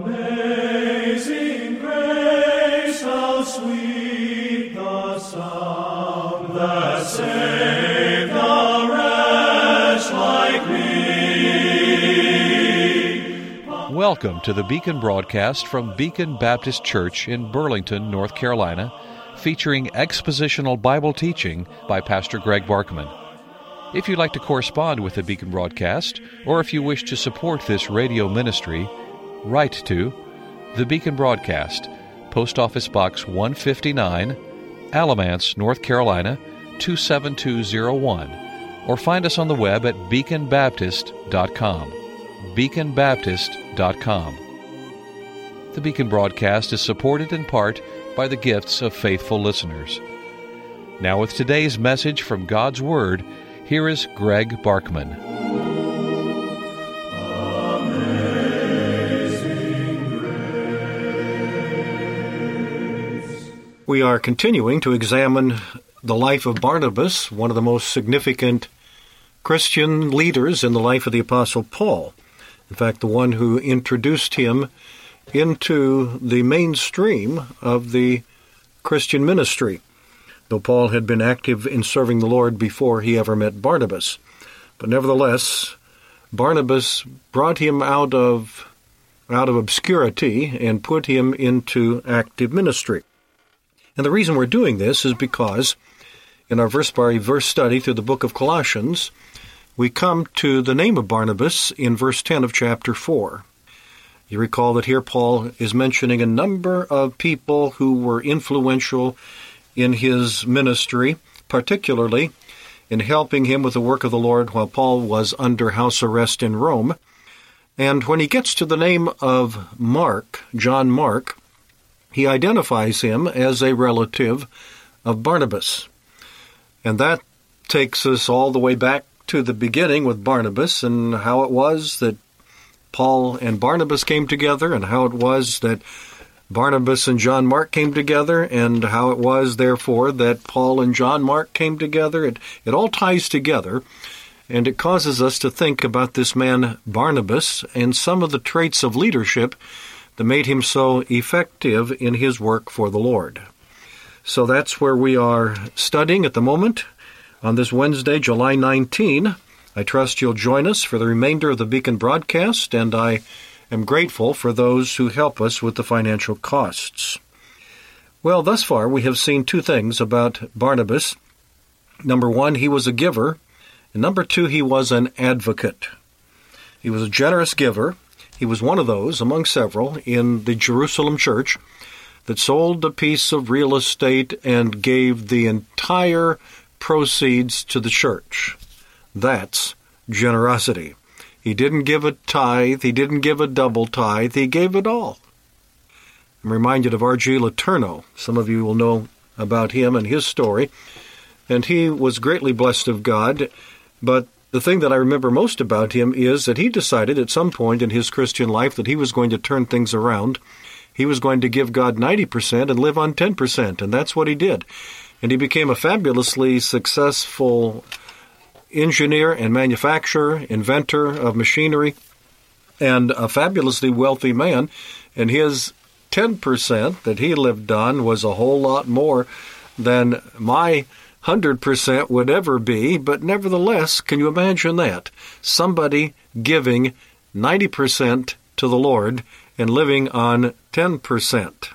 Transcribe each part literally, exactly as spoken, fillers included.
Amazing grace, how sweet the sound that saved a wretch like me. Welcome to the Beacon broadcast from Beacon Baptist Church in Burlington, North Carolina, featuring expositional Bible teaching by Pastor Greg Barkman. If you'd like to correspond with the Beacon broadcast, or if you wish to support this radio ministry, write to the Beacon Broadcast, Post Office Box one fifty-nine, Alamance, North Carolina, two seven two zero one, or find us on the web at beacon baptist dot com. beacon baptist dot com. The Beacon broadcast is supported in part by the gifts of faithful listeners. Now with today's message from God's Word, here is Greg Barkman. We are continuing to examine the life of Barnabas, one of the most significant Christian leaders in the life of the Apostle Paul. In fact, the one who introduced him into the mainstream of the Christian ministry, though Paul had been active in serving the Lord before he ever met Barnabas. But nevertheless, Barnabas brought him out of, out of obscurity and put him into active ministry. And the reason we're doing this is because in our verse-by-verse study through the book of Colossians, we come to the name of Barnabas in verse ten of chapter four. You recall that here Paul is mentioning a number of people who were influential in his ministry, particularly in helping him with the work of the Lord while Paul was under house arrest in Rome. And when he gets to the name of Mark, John Mark, he identifies him as a relative of Barnabas. And that takes us all the way back to the beginning with Barnabas and how it was that Paul and Barnabas came together, and how it was that Barnabas and John Mark came together, and how it was, therefore, that Paul and John Mark came together. It, it all ties together, and it causes us to think about this man Barnabas and some of the traits of leadership that made him so effective in his work for the Lord. So that's where we are studying at the moment on this Wednesday, July nineteenth. I trust you'll join us for the remainder of the Beacon broadcast, and I am grateful for those who help us with the financial costs. Well, thus far we have seen two things about Barnabas. Number one, he was a giver, and number two, he was an advocate. He was a generous giver. He was one of those, among several, in the Jerusalem church that sold a piece of real estate and gave the entire proceeds to the church. That's generosity. He didn't give a tithe. He didn't give a double tithe. He gave it all. I'm reminded of R G Letourneau. Some of you will know about him and his story. And he was greatly blessed of God. But the thing that I remember most about him is that he decided at some point in his Christian life that he was going to turn things around. He was going to give God ninety percent and live on ten percent. And that's what he did. And he became a fabulously successful engineer and manufacturer, inventor of machinery, and a fabulously wealthy man. And his ten percent that he lived on was a whole lot more than my one hundred percent would ever be. But nevertheless, can you imagine that? Somebody giving ninety percent to the Lord and living on ten percent.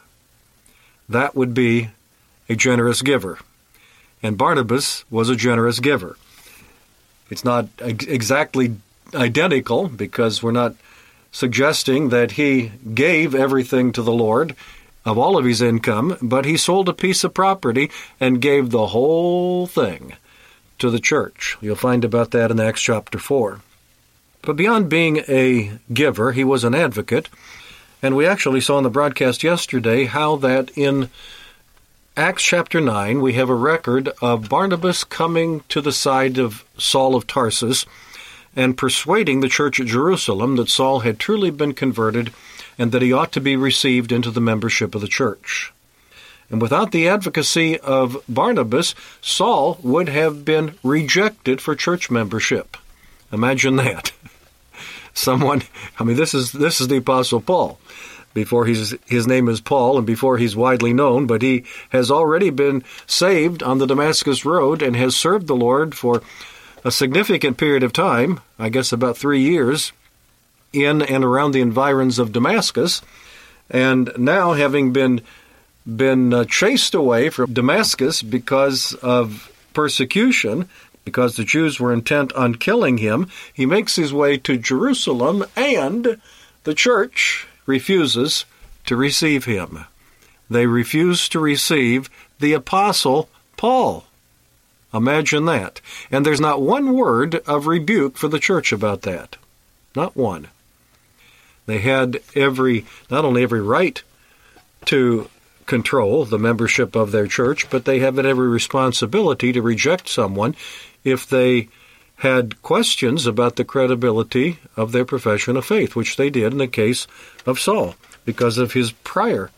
That would be a generous giver. And Barnabas was a generous giver. It's not exactly identical, because we're not suggesting that he gave everything to the Lord of all of his income, but he sold a piece of property and gave the whole thing to the church. You'll find about that in Acts chapter four. But beyond being a giver, he was an advocate, and we actually saw in the broadcast yesterday how that in Acts chapter nine, we have a record of Barnabas coming to the side of Saul of Tarsus and persuading the church at Jerusalem that Saul had truly been converted and that he ought to be received into the membership of the church. And without the advocacy of Barnabas, Saul would have been rejected for church membership. Imagine that. Someone, I mean, this is this is the Apostle Paul. before he's, his name is Paul and before he's widely known, but he has already been saved on the Damascus Road and has served the Lord for a significant period of time, I guess about three years, in and around the environs of Damascus. And now, having been been uh, chased away from Damascus because of persecution, because the Jews were intent on killing him, he makes his way to Jerusalem, and the church refuses to receive him. They refuse to receive the Apostle Paul. Imagine that. And there's not one word of rebuke for the church about that. Not one. They had every, not only every right to control the membership of their church, but they have every responsibility to reject someone if they had questions about the credibility of their profession of faith, which they did in the case of Saul, because of his prior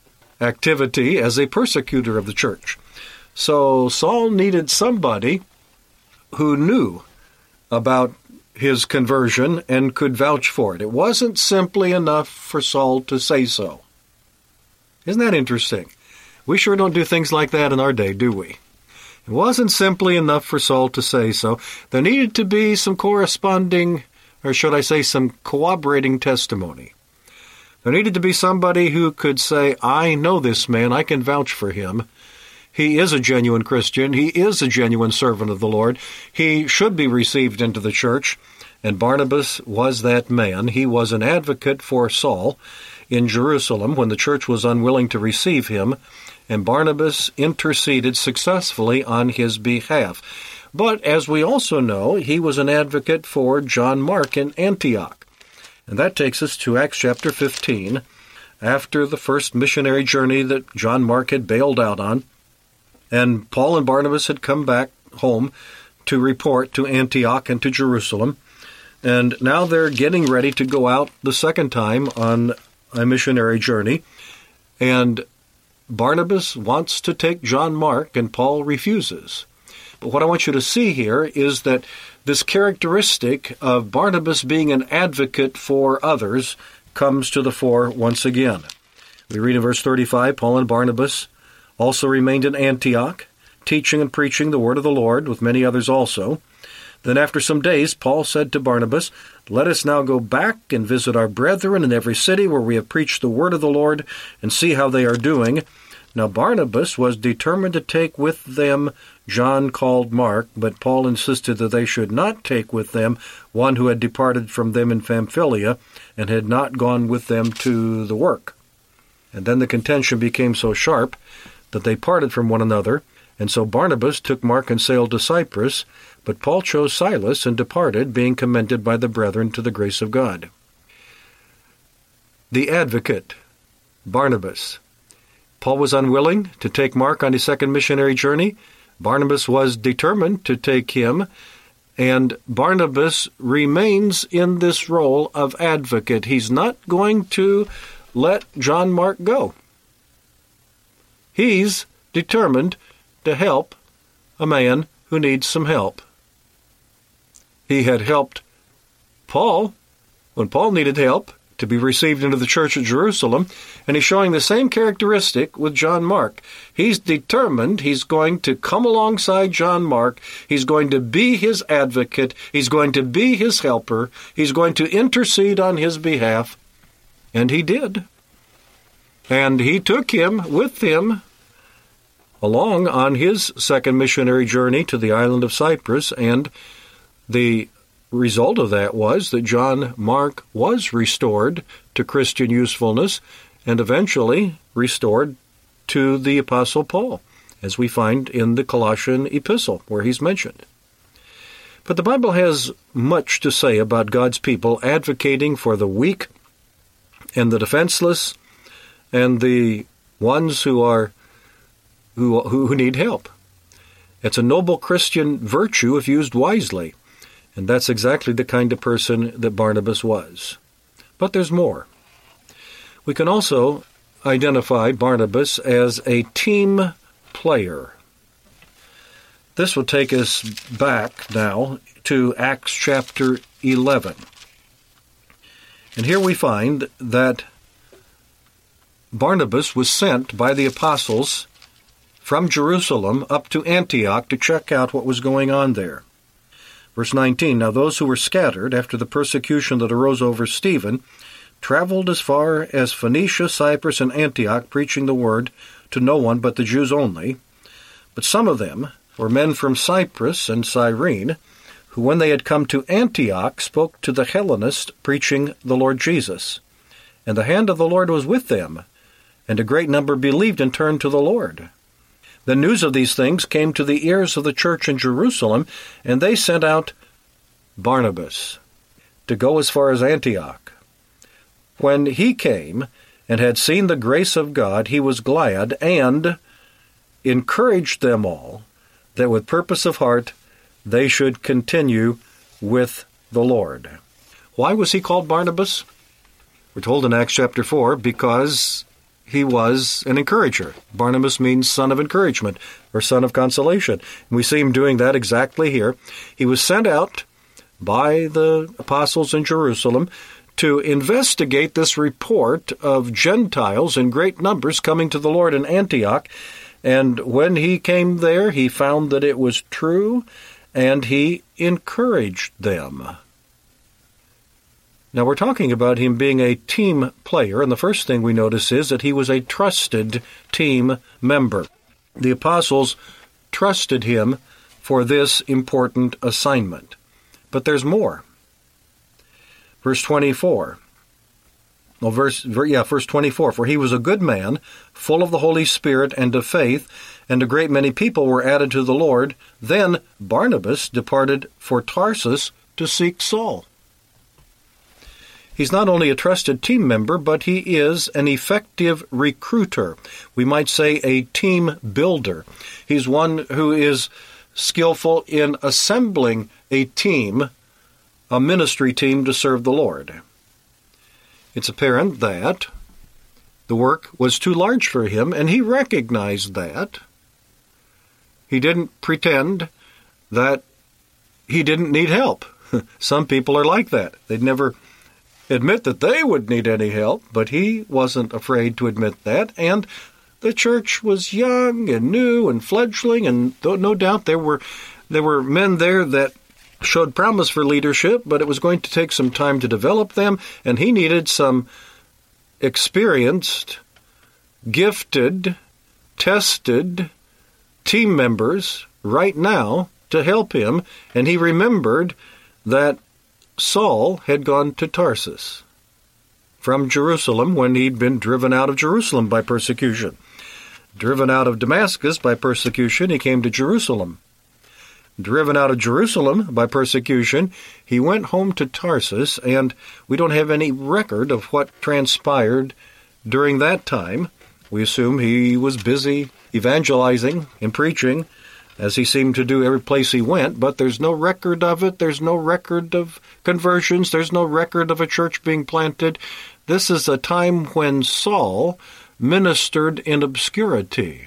activity as a persecutor of the church. So Saul needed somebody who knew about his conversion and could vouch for it. It wasn't simply enough for Saul to say so. Isn't that interesting? We sure don't do things like that in our day, do we? It wasn't simply enough for Saul to say so. There needed to be some corresponding, or should I say some corroborating testimony. There needed to be somebody who could say, I know this man, I can vouch for him. He is a genuine Christian. He is a genuine servant of the Lord. He should be received into the church. And Barnabas was that man. He was an advocate for Saul in Jerusalem when the church was unwilling to receive him, and Barnabas interceded successfully on his behalf. But as we also know, he was an advocate for John Mark in Antioch. And that takes us to Acts chapter fifteen, after the first missionary journey that John Mark had bailed out on. And Paul and Barnabas had come back home to report to Antioch and to Jerusalem. And now they're getting ready to go out the second time on a missionary journey. And Barnabas wants to take John Mark, and Paul refuses. But what I want you to see here is that this characteristic of Barnabas being an advocate for others comes to the fore once again. We read in verse thirty-five, Paul and Barnabas also remained in Antioch, teaching and preaching the word of the Lord with many others also. Then after some days, Paul said to Barnabas, Let us now go back and visit our brethren in every city where we have preached the word of the Lord, and see how they are doing. Now Barnabas was determined to take with them John called Mark, but Paul insisted that they should not take with them one who had departed from them in Pamphylia, and had not gone with them to the work. And then the contention became so sharp that they parted from one another, and so Barnabas took Mark and sailed to Cyprus, but Paul chose Silas and departed, being commended by the brethren to the grace of God. The advocate, Barnabas. Paul was unwilling to take Mark on his second missionary journey. Barnabas was determined to take him, and Barnabas remains in this role of advocate. He's not going to let John Mark go. He's determined to help a man who needs some help. He had helped Paul when Paul needed help to be received into the church at Jerusalem, and he's showing the same characteristic with John Mark. He's determined he's going to come alongside John Mark. He's going to be his advocate. He's going to be his helper. He's going to intercede on his behalf. And he did. And he took him with him along on his second missionary journey to the island of Cyprus, and the result of that was that John Mark was restored to Christian usefulness and eventually restored to the Apostle Paul, as we find in the Colossian epistle where he's mentioned. But the Bible has much to say about God's people advocating for the weak and the defenseless and the ones who are who, who need help. It's a noble Christian virtue if used wisely. And that's exactly the kind of person that Barnabas was. But there's more. We can also identify Barnabas as a team player. This will take us back now to Acts chapter eleven. And here we find that Barnabas was sent by the apostles from Jerusalem up to Antioch to check out what was going on there. Verse nineteen, now those who were scattered after the persecution that arose over Stephen traveled as far as Phoenicia, Cyprus, and Antioch, preaching the word to no one but the Jews only. But some of them were men from Cyprus and Cyrene, who when they had come to Antioch spoke to the Hellenists, preaching the Lord Jesus. And the hand of the Lord was with them, and a great number believed and turned to the Lord. The news of these things came to the ears of the church in Jerusalem, and they sent out Barnabas to go as far as Antioch. When he came and had seen the grace of God, he was glad and encouraged them all that with purpose of heart they should continue with the Lord. Why was he called Barnabas? We're told in Acts chapter four, because he was an encourager. Barnabas means son of encouragement, or son of consolation. And we see him doing that exactly here. He was sent out by the apostles in Jerusalem to investigate this report of Gentiles in great numbers coming to the Lord in Antioch. And when he came there, he found that it was true, and he encouraged them. Now, we're talking about him being a team player, and the first thing we notice is that he was a trusted team member. The apostles trusted him for this important assignment. But there's more. Verse twenty-four. Well, verse, yeah, verse twenty-four. For he was a good man, full of the Holy Spirit and of faith, and a great many people were added to the Lord. Then Barnabas departed for Tarsus to seek Saul. He's not only a trusted team member, but he is an effective recruiter. We might say a team builder. He's one who is skillful in assembling a team, a ministry team to serve the Lord. It's apparent that the work was too large for him, and he recognized that. He didn't pretend that he didn't need help. Some people are like that. They'd never admit that they would need any help, but he wasn't afraid to admit that, and the church was young and new and fledgling, and no doubt there were there were men there that showed promise for leadership, but it was going to take some time to develop them, and he needed some experienced, gifted, tested team members right now to help him, and he remembered that Saul had gone to Tarsus from Jerusalem when he'd been driven out of Jerusalem by persecution. Driven out of Damascus by persecution, he came to Jerusalem. Driven out of Jerusalem by persecution, he went home to Tarsus, and we don't have any record of what transpired during that time. We assume he was busy evangelizing and preaching, as he seemed to do every place he went, but there's no record of it. There's no record of conversions. There's no record of a church being planted. This is a time when Saul ministered in obscurity.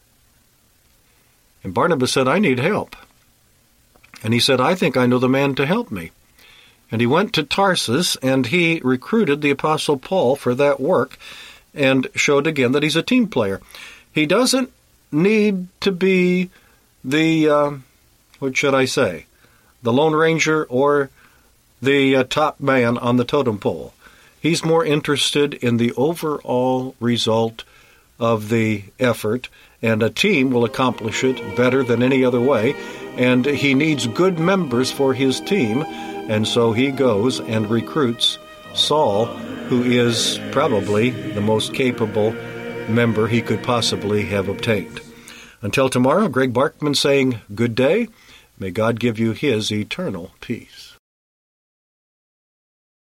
And Barnabas said, I need help. And he said, I think I know the man to help me. And he went to Tarsus, and he recruited the Apostle Paul for that work, and showed again that he's a team player. He doesn't need to be the, uh, what should I say, the Lone Ranger or the uh, top man on the totem pole. He's more interested in the overall result of the effort, and a team will accomplish it better than any other way, and he needs good members for his team, and so he goes and recruits Saul, who is probably the most capable member he could possibly have obtained. Until tomorrow, Greg Barkman saying good day. May God give you his eternal peace.